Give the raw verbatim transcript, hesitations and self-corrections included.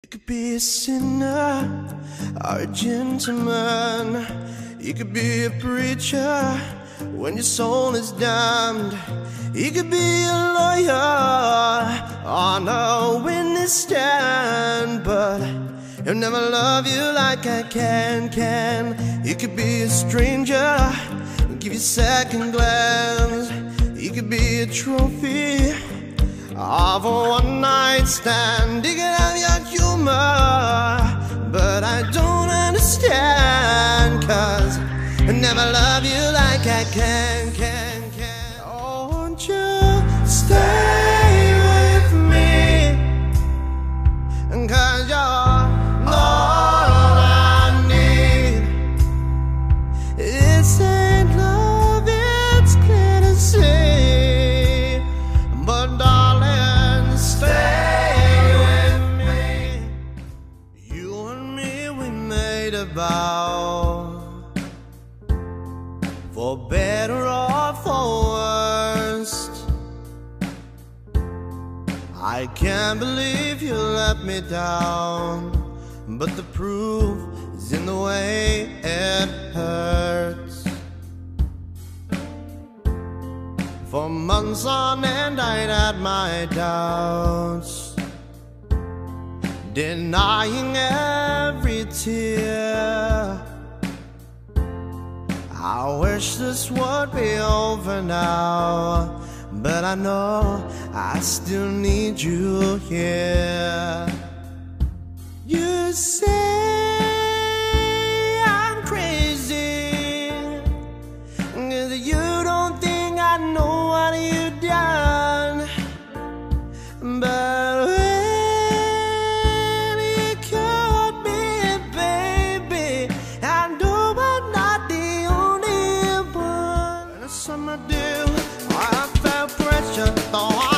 You could be a sinner or a gentleman. You could be a preacher when your soul is damned. You could be a lawyer on a witness stand, but he'll never love you like I can, can. You could be a stranger, give you second glance. You could be a trophy of a one-night stand. You can have your humor, but I don't understand, 'cause I never love you like I can, can, can. Oh, won't you stay with me? 'Cause you're all I need. This ain't love, it's clear to see, but darling, stay with me. You and me, we made a vow, for better or for worst. I can't believe you let me down, but the proof is in the way it hurts. For months on end I'd had my doubts, denying every tear. I wish this would be over now, but I know I still need you here. You say I'm crazy, 'cause you don't think I know what you've done, but when you caught me, baby, I know I'm not the only one. And summer dew, I felt pressure, thought